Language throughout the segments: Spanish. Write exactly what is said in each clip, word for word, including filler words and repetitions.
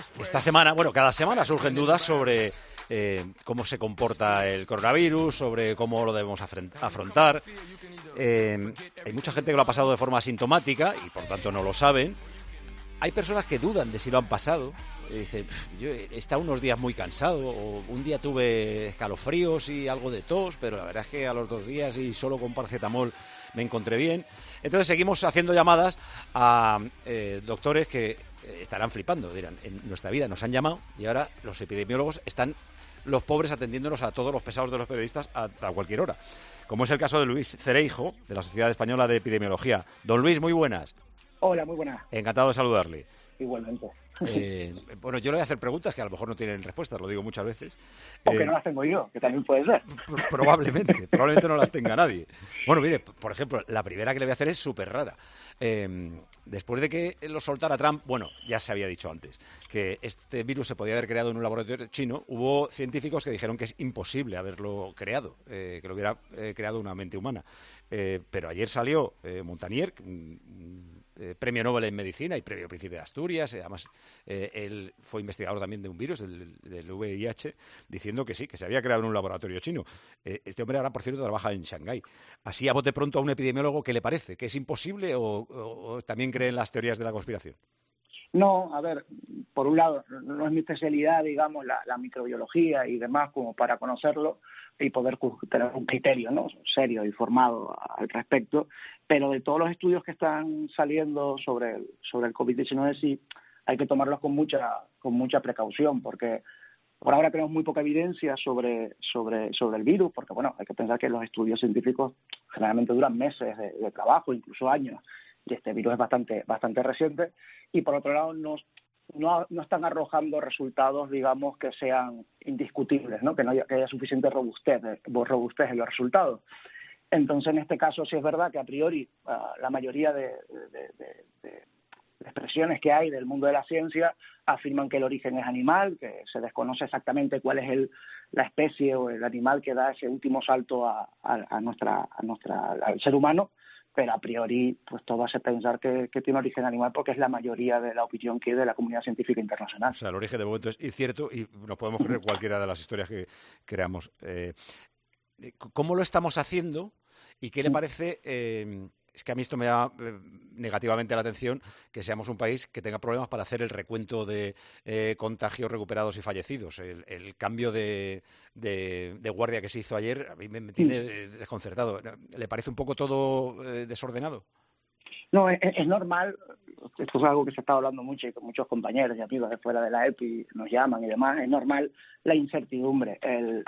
Esta semana, bueno, cada semana surgen dudas sobre eh, cómo se comporta el coronavirus, sobre cómo lo debemos afrontar. Eh, hay mucha gente que lo ha pasado de forma asintomática y por tanto no lo saben. Hay personas que dudan de si lo han pasado. Y dicen, yo he estado unos días muy cansado, o un día tuve escalofríos y algo de tos, pero la verdad es que a los dos días y solo con paracetamol me encontré bien. Entonces seguimos haciendo llamadas a eh, doctores que estarán flipando, dirán, en nuestra vida nos han llamado y ahora los epidemiólogos están los pobres atendiéndonos a todos los pesados de los periodistas a, a cualquier hora. Como es el caso de Luis Cereijo, de la Sociedad Española de Epidemiología. Don Luis, muy buenas. Hola, muy buenas. Encantado de saludarle. Igualmente. Eh, bueno, yo le voy a hacer preguntas que a lo mejor no tienen respuestas, lo digo muchas veces. O que eh, no las tengo yo, que también puede ser. Probablemente, probablemente no las tenga nadie. Bueno, mire, por ejemplo, la primera que le voy a hacer es súper rara. Eh, después de que lo soltara Trump, bueno, ya se había dicho antes, que este virus se podía haber creado en un laboratorio chino, hubo científicos que dijeron que es imposible haberlo creado, eh, que lo hubiera eh, creado una mente humana. Eh, pero ayer salió eh, Montagnier, un, Eh, premio Nobel en Medicina y premio Príncipe de Asturias, eh, además eh, él fue investigador también de un virus, del, del V I H, diciendo que sí, que se había creado en un laboratorio chino. Eh, este hombre ahora, por cierto, trabaja en Shanghái. Así, a bote pronto, a un epidemiólogo, ¿qué le parece? ¿Que es imposible o, o, o también cree en las teorías de la conspiración? No, a ver, por un lado, no es mi especialidad, digamos, la, la microbiología y demás, como para conocerlo y poder tener un criterio, ¿no?, serio y formado al respecto, pero de todos los estudios que están saliendo sobre el, sobre el COVID diecinueve sí hay que tomarlos con mucha con mucha precaución, porque por ahora tenemos muy poca evidencia sobre sobre sobre el virus, porque bueno, hay que pensar que los estudios científicos generalmente duran meses de, de trabajo, incluso años, y este virus es bastante bastante reciente, y por otro lado no, no, no están arrojando resultados, digamos, que sean indiscutibles, ¿no?, que no haya, que haya suficiente robustez, robustez en los resultados. Entonces, en este caso sí es verdad que a priori uh, la mayoría de, de, de, de expresiones que hay del mundo de la ciencia afirman que el origen es animal, que se desconoce exactamente cuál es el, la especie o el animal que da ese último salto a, a, a nuestra, a nuestra, al ser humano, pero a priori pues todo hace pensar que, que tiene origen animal porque es la mayoría de la opinión que hay de la comunidad científica internacional. O sea, el origen de momento es cierto y nos podemos creer cualquiera de las historias que creamos. Eh, ¿Cómo lo estamos haciendo y qué le parece? Eh, es que a mí esto me da eh, negativamente la atención, que seamos un país que tenga problemas para hacer el recuento de eh, contagios, recuperados y fallecidos. El, el cambio de, de, de guardia que se hizo ayer a mí me, me tiene desconcertado. ¿Le parece un poco todo eh, desordenado? No, es, es normal. Esto es algo que se está hablando mucho y con muchos compañeros y amigos de fuera de la EPI nos llaman y demás. Es normal la incertidumbre. El,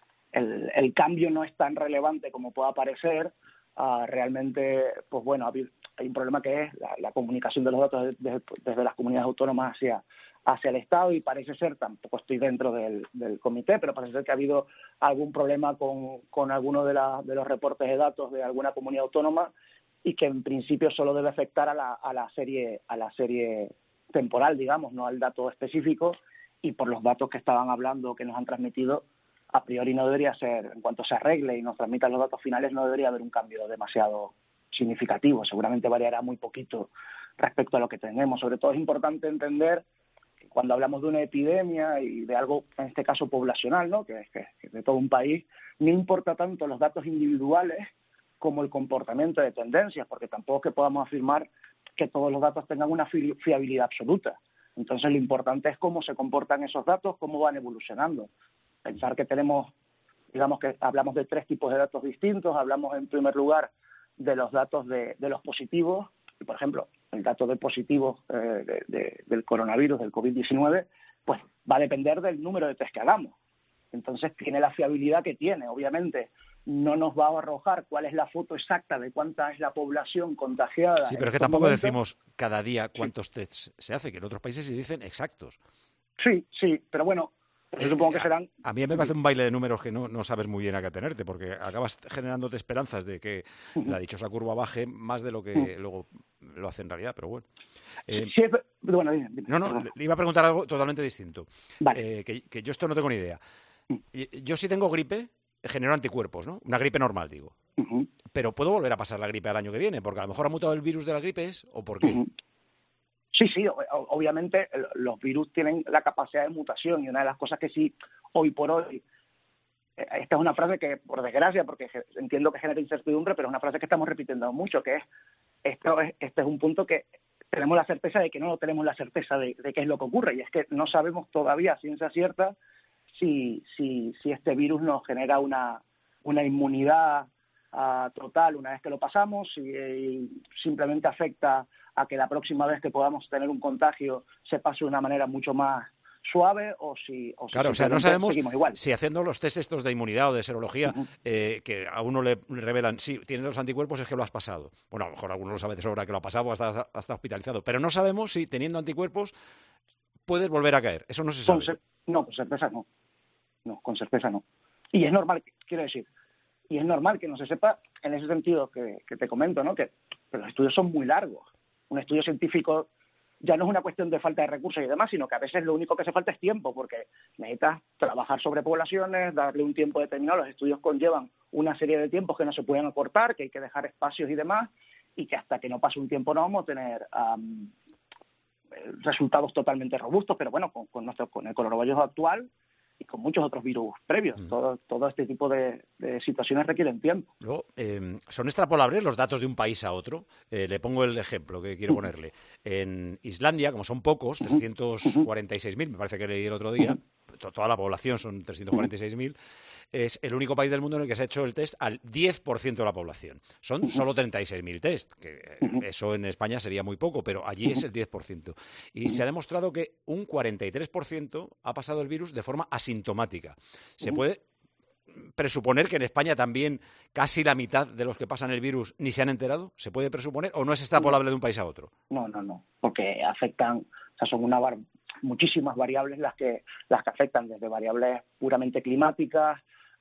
el, el cambio no es tan relevante como pueda parecer. Uh, realmente, pues bueno, hay un problema que es la, la comunicación de los datos desde, desde las comunidades autónomas hacia, hacia el Estado, y parece ser, tampoco estoy dentro del, del comité, pero parece ser que ha habido algún problema con, con alguno de, la, de los reportes de datos de alguna comunidad autónoma, y que en principio solo debe afectar a la, a la serie a la serie temporal, digamos, no al dato específico, y por los datos que estaban hablando, que nos han transmitido, a priori no debería ser, en cuanto se arregle y nos transmitan los datos finales, no debería haber un cambio demasiado significativo. Seguramente variará muy poquito respecto a lo que tenemos. Sobre todo es importante entender que cuando hablamos de una epidemia y de algo, en este caso poblacional, ¿no?, que es que, que de todo un país, no importa tanto los datos individuales como el comportamiento de tendencias, porque tampoco es que podamos afirmar que todos los datos tengan una fi- fiabilidad absoluta. Entonces lo importante es cómo se comportan esos datos, cómo van evolucionando. Pensar que tenemos, digamos que hablamos de tres tipos de datos distintos. Hablamos en primer lugar de los datos de, de los positivos, y por ejemplo, el dato de positivos eh, de, de, del coronavirus, del COVID diecinueve, pues va a depender del número de test que hagamos. Entonces tiene la fiabilidad que tiene. Obviamente no nos va a arrojar cuál es la foto exacta de cuánta es la población contagiada. Sí, pero es que tampoco momentos. decimos cada día cuántos sí. tests se hace, que en otros países se dicen exactos. Sí, sí, pero bueno, yo supongo que serán... A, a mí me parece un baile de números que no, no sabes muy bien a qué atenerte, porque acabas generándote esperanzas de que uh-huh. la dichosa curva baje más de lo que uh-huh. luego lo hace en realidad, pero bueno. Eh, sí, bueno, dime, dime, no, no, perdón. Le iba a preguntar algo totalmente distinto. Vale. Eh, que, que yo esto no tengo ni idea. Yo si tengo gripe, genero anticuerpos, ¿no? Una gripe normal, digo. Uh-huh. Pero puedo volver a pasar la gripe al año que viene, porque a lo mejor ha mutado el virus de la gripe, ¿es? ¿O por qué? Uh-huh. Sí, sí, obviamente los virus tienen la capacidad de mutación y una de las cosas que sí, hoy por hoy, esta es una frase que, por desgracia, porque entiendo que genera incertidumbre, pero es una frase que estamos repitiendo mucho, que es, esto es, este es un punto que tenemos la certeza de que no tenemos la certeza de, de qué es lo que ocurre, y es que no sabemos todavía a ciencia cierta si, si, si este virus nos genera una, una inmunidad uh, total una vez que lo pasamos, si eh, simplemente afecta a que la próxima vez que podamos tener un contagio se pase de una manera mucho más suave o si, o si claro, o sea, no sabemos igual. si haciendo los test estos de inmunidad o de serología, uh-huh. eh, que a uno le revelan, sí, tienes los anticuerpos, es que lo has pasado. Bueno, a lo mejor alguno lo sabe de sobra que lo ha pasado o hasta, hasta hospitalizado, pero no sabemos si teniendo anticuerpos puedes volver a caer. Eso no se sabe. Con no, con certeza no. No, con certeza no. Y es normal, quiero decir, y es normal que no se sepa en ese sentido que, que te comento, ¿no? Que, que los estudios son muy largos. Un estudio científico ya no es una cuestión de falta de recursos y demás, sino que a veces lo único que hace falta es tiempo, porque necesitas trabajar sobre poblaciones, darle un tiempo determinado. Los estudios conllevan una serie de tiempos que no se pueden acortar, que hay que dejar espacios y demás, y que hasta que no pase un tiempo no vamos a tener um, resultados totalmente robustos, pero bueno, con, con, nuestro, con el coronavirus actual y con muchos otros virus previos. Mm. Todo, todo este tipo de, de situaciones requieren tiempo. Luego, eh, ¿son extrapolables los datos de un país a otro? Eh, le pongo el ejemplo que quiero ponerle. En Islandia, como son pocos, trescientos cuarenta y seis mil, me parece que leí el otro día, toda la población son trescientos cuarenta y seis mil, es el único país del mundo en el que se ha hecho el test al diez por ciento de la población. Son solo treinta y seis mil test, que eso en España sería muy poco, pero allí es el diez por ciento. Y se ha demostrado que un cuarenta y tres por ciento ha pasado el virus de forma asintomática. Se puede presuponer que en España también casi la mitad de los que pasan el virus ni se han enterado. ¿Se puede presuponer o no es extrapolable de un país a otro? No, no, no, porque afectan, o sea, son una bar muchísimas variables las que las que afectan, desde variables puramente climáticas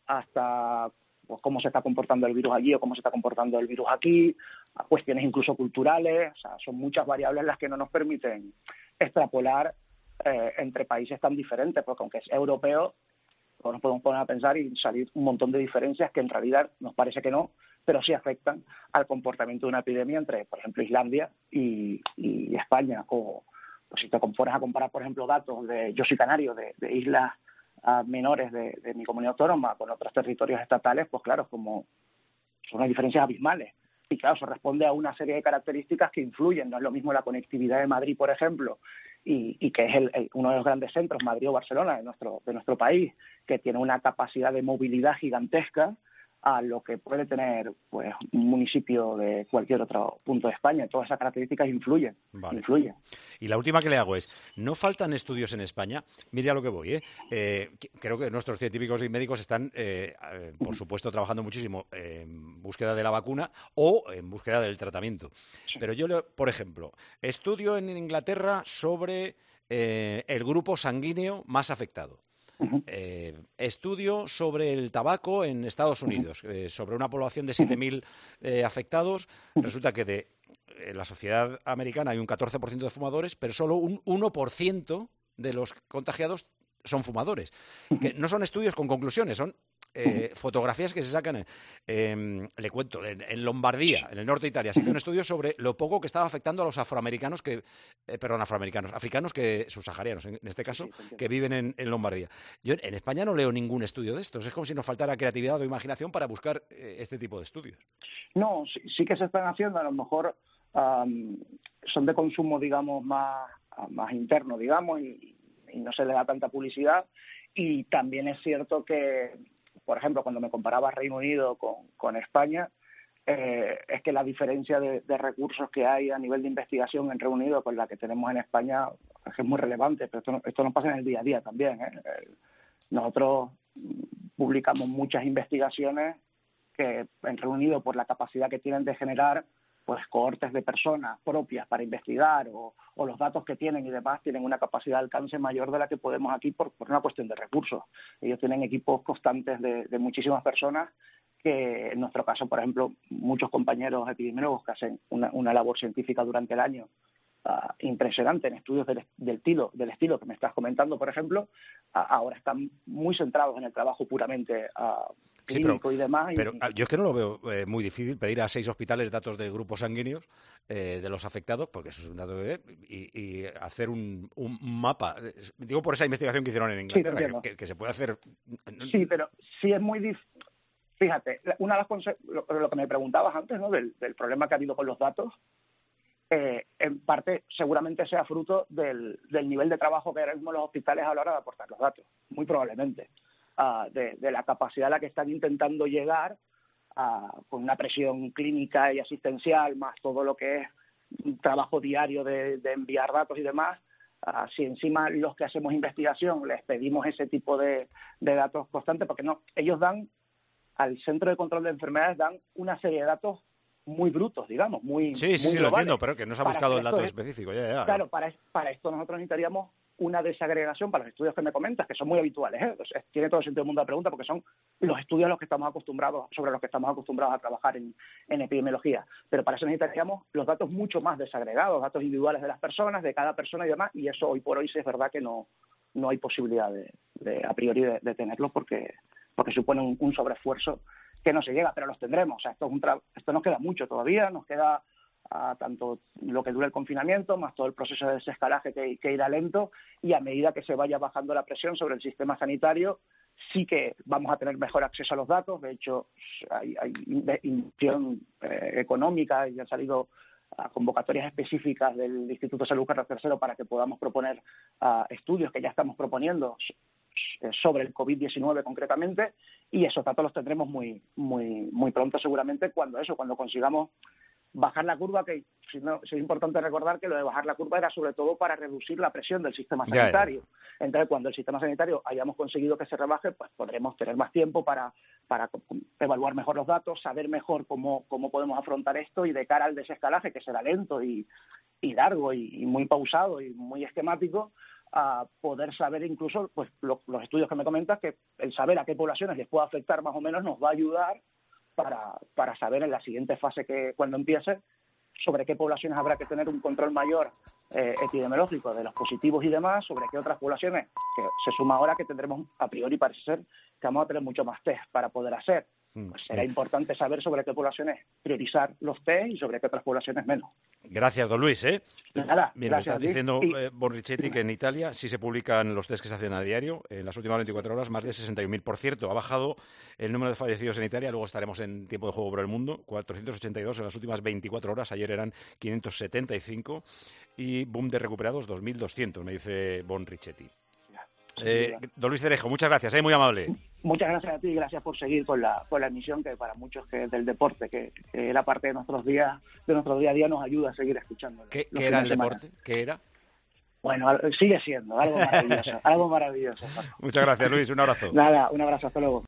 hasta pues, cómo se está comportando el virus allí o cómo se está comportando el virus aquí, a cuestiones incluso culturales. O sea, son muchas variables las que no nos permiten extrapolar eh, entre países tan diferentes, porque aunque es europeo, pues nos podemos poner a pensar y salir un montón de diferencias que en realidad nos parece que no, pero sí afectan al comportamiento de una epidemia entre, por ejemplo, Islandia y, y España. O pues, si te pones a comparar, por ejemplo, datos de, yo soy canario, de, de islas uh, menores de, de mi comunidad autónoma con otros territorios estatales, pues claro, como son unas diferencias abismales. Y claro, eso responde a una serie de características que influyen. No es lo mismo la conectividad de Madrid, por ejemplo, y, y que es el, el, uno de los grandes centros, Madrid o Barcelona, de nuestro, de nuestro país, que tiene una capacidad de movilidad gigantesca, a lo que puede tener pues un municipio de cualquier otro punto de España. Todas esas características influyen, vale. influyen. Y la última que le hago es, ¿no faltan estudios en España? Mire a lo que voy, ¿eh? eh creo que nuestros científicos y médicos están, eh, eh, por supuesto, trabajando muchísimo en búsqueda de la vacuna o en búsqueda del tratamiento. Sí. Pero yo, por ejemplo, estudio en Inglaterra sobre eh, el grupo sanguíneo más afectado. Eh, estudio sobre el tabaco en Estados Unidos, eh, sobre una población de siete mil eh, afectados. Resulta que de en la sociedad americana hay un catorce por ciento de fumadores, pero solo un uno por ciento de los contagiados son fumadores. Que no son estudios con conclusiones, son eh, fotografías que se sacan. Eh, le cuento, en, en Lombardía, en el norte de Italia, se hizo un estudio sobre lo poco que estaba afectando a los afroamericanos, que, eh, perdón, afroamericanos, africanos, que subsaharianos, en, en este caso, que viven en, en Lombardía. Yo en España no leo ningún estudio de estos. Es como si nos faltara creatividad o imaginación para buscar eh, este tipo de estudios. No, sí, sí que se están haciendo, a lo mejor um, son de consumo, digamos, más, más interno, digamos, y, y no se le da tanta publicidad. Y también es cierto que, por ejemplo, cuando me comparaba Reino Unido con, con España, eh, es que la diferencia de, de recursos que hay a nivel de investigación en Reino Unido con la que tenemos en España es, que es muy relevante, pero esto no, esto no pasa en el día a día también, ¿eh? Nosotros publicamos muchas investigaciones que en Reino Unido, por la capacidad que tienen de generar pues cohortes de personas propias para investigar o, o los datos que tienen y demás, tienen una capacidad de alcance mayor de la que podemos aquí por, por una cuestión de recursos. Ellos tienen equipos constantes de, de muchísimas personas que, en nuestro caso, por ejemplo, muchos compañeros epidemiólogos que hacen una, una labor científica durante el año uh, impresionante en estudios del, del, estilo, del estilo que me estás comentando, por ejemplo, uh, ahora están muy centrados en el trabajo puramente uh, clínico sí, pero, y demás. Pero y, yo es que no lo veo eh, muy difícil pedir a seis hospitales datos de grupos sanguíneos eh, de los afectados, porque eso es un dato que... Y, y hacer un, un mapa. Digo por esa investigación que hicieron en Inglaterra, sí, que, que se puede hacer... Sí, pero sí es muy difícil. Fíjate, una de las conse- lo, lo que me preguntabas antes, ¿no? Del, del problema que ha habido con los datos, eh, en parte seguramente sea fruto del, del nivel de trabajo que ahora mismo los hospitales a la hora de aportar los datos, muy probablemente, uh, de, de la capacidad a la que están intentando llegar uh, con una presión clínica y asistencial, más todo lo que es un trabajo diario de, de enviar datos y demás. Uh, si encima los que hacemos investigación les pedimos ese tipo de, de datos constantes, porque no, ellos dan, al Centro de Control de Enfermedades dan una serie de datos muy brutos, digamos, muy Sí, sí, muy sí, lo globales. entiendo, pero que no se ha Para buscado que el dato esto es- específico. Ya, ya. Claro, para, para esto nosotros necesitaríamos una desagregación para los estudios que me comentas, que son muy habituales, ¿eh? Entonces, tiene todo el sentido del mundo la pregunta, porque son los estudios a los que estamos acostumbrados, sobre los que estamos acostumbrados a trabajar en, en epidemiología. Pero para eso necesitaríamos los datos mucho más desagregados, datos individuales de las personas, de cada persona y demás, y eso hoy por hoy sí es verdad que no, no hay posibilidad de, de a priori de, de tenerlo porque, porque supone un, un sobreesfuerzo que no se llega, pero los tendremos. O sea, esto, es un tra- esto nos queda mucho todavía, nos queda a tanto lo que dure el confinamiento, más todo el proceso de desescalaje que, que irá lento, y a medida que se vaya bajando la presión sobre el sistema sanitario, sí que vamos a tener mejor acceso a los datos. De hecho, hay, hay inversión eh, económica y han salido uh, convocatorias específicas del Instituto de Salud Carlos tercero para que podamos proponer uh, estudios que ya estamos proponiendo sobre el COVID diecinueve concretamente, y esos datos los tendremos muy muy muy pronto seguramente, cuando eso, cuando consigamos bajar la curva, que si no, si es importante recordar que lo de bajar la curva era sobre todo para reducir la presión del sistema sanitario. Ya, ya. Entonces, cuando el sistema sanitario hayamos conseguido que se rebaje, pues podremos tener más tiempo para, para evaluar mejor los datos, saber mejor cómo, cómo podemos afrontar esto, y de cara al desescalaje, que será lento y, y largo y, y muy pausado y muy esquemático, a poder saber incluso, pues lo, los estudios que me comentas, que el saber a qué poblaciones les puede afectar más o menos nos va a ayudar para, para saber en la siguiente fase, que cuando empiece, sobre qué poblaciones habrá que tener un control mayor eh, epidemiológico de los positivos y demás, sobre qué otras poblaciones, que se suma ahora que tendremos, a priori parece ser, que vamos a tener mucho más test para poder hacer. Pues será importante saber sobre qué poblaciones priorizar los test y sobre qué otras poblaciones menos. Gracias, don Luis. ¿eh? Nada, Mira, gracias, está diciendo y... eh, Bonrichetti que en Italia sí se publican los test que se hacen a diario. En las últimas veinticuatro horas, más de sesenta y un mil. Por cierto, ha bajado el número de fallecidos en Italia. Luego estaremos en tiempo de juego por el mundo. cuatrocientos ochenta y dos en las últimas veinticuatro horas. Ayer eran quinientos setenta y cinco. Y boom de recuperados, dos mil doscientos, me dice Bonrichetti. Eh, don Luis Cerejo, muchas gracias, ¿eh? Muy amable. Muchas gracias a ti y gracias por seguir con la, con la emisión, que para muchos que es del deporte, que, que era parte de nuestros días, de nuestro día a día, nos ayuda a seguir escuchando. ¿Qué, ¿qué era el deporte? ¿Qué era? Bueno, sigue siendo algo maravilloso, algo maravilloso. Muchas gracias, Luis, un abrazo. Nada, un abrazo, hasta luego.